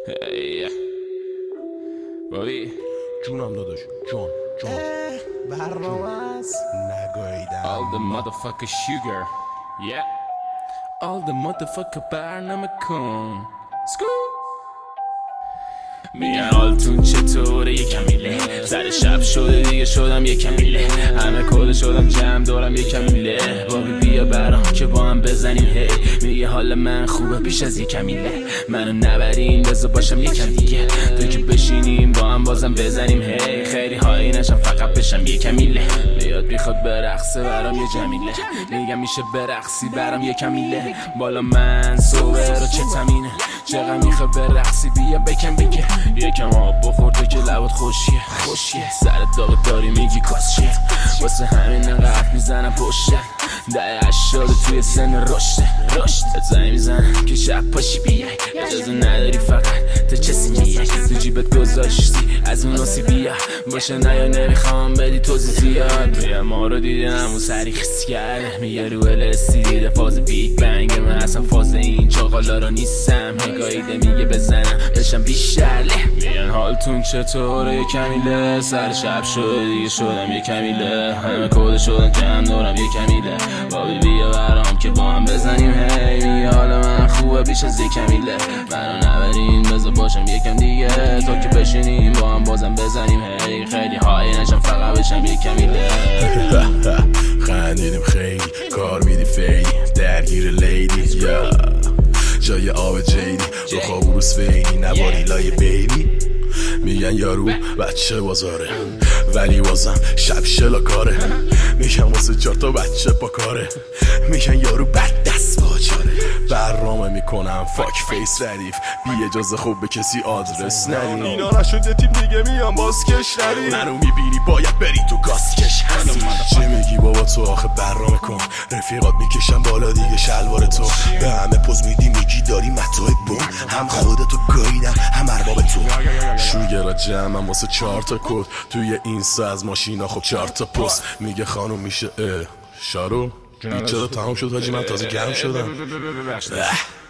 بابی جونم داداش جون برنامه است نگاهیدم All the motherfucker sugar Yeah All the motherfucker برنامه کن میگن حالتون چطوره یکم میله سر شب شده دیگه شدم یکم میله همه کل شدم جمع دارم یکم میله بابی بیا برام که با هم بزنیم هی میگه حال من خوبه بیش از یکم میله منو نبرین بذار باشم یکم دیگه تا که بشینیم با هم بازم بزنیم هی خیلی هایی نشم فقط بشم یکم میله بیاد میخواد برقصه برام یه جمیله میگم میشه برقصی برام یکم میله بالا من صبح رو چه تمینه چقدر میخواد برقصی بیا بکن بگه یکم آب بخور تو که لبات خوشیه سرت داغ داری میگی کاسچیه واسه همین نقف میزنم پشته ده 80 توی سن رشته زنی میزنم که شب پاشی بیای اجازه نداری فقط تا چسی میای تو جیبت گذاشتی از اون آسی بیا باشه نیا نمیخوام بدی توضیح زیاد میگم ما رو دیدم اون سری خیس کرده میگه رو LSD دیده فاز بیگ بنگ من اصلا فاز این چاقالا رو نیستم هگاییده میگه بزنم بشم بیشتر میگن حالتون چطوره یه کمیله سر شب شده دیگه شدم یه کمیله همه کده شدن جمع دارم یه کمیله بابی بیا برام که با هم بزنیم هی میگه حال من خوبه بیش از یه کمیله منو نبرین بذار باشم یکم دیگه تا که بشینیم با هم بازم بزنیم هی خیلی هایی نشم فقط بشم یه کمیله خندیدیم خیلی کار میدی فیلی درگیر لیدی یا جای آب جیدی رو خواب روز فیلی نباری لای بیبی میگن یارو بچه بازاره ولی بازم شب شلاکاره میگن واسه 4 تا بچه پا کاره میگن یارو بد دست باجاره برنامه میکنم فاک فیس ردیف بی اجازه خوب به کسی آدرس ندیم اینا نشده تیم دیگه میان بازکش ندیم منو میبینی باید بری تو گاسکش چه میگی بابا تو آخه برنامه کن رفیقات میکشن بالا دیگه شلوار تو به همه پوز میدی میگی داری متای بوم هم خودتو گاییدم هم ارباب تو شوگرا جمعم واسه 4 تا کد توی اینستا از ماشینا خب 4 تا پست میگه خانم میشه شارو چرا تمام شد حاجی من تازه گرم شدم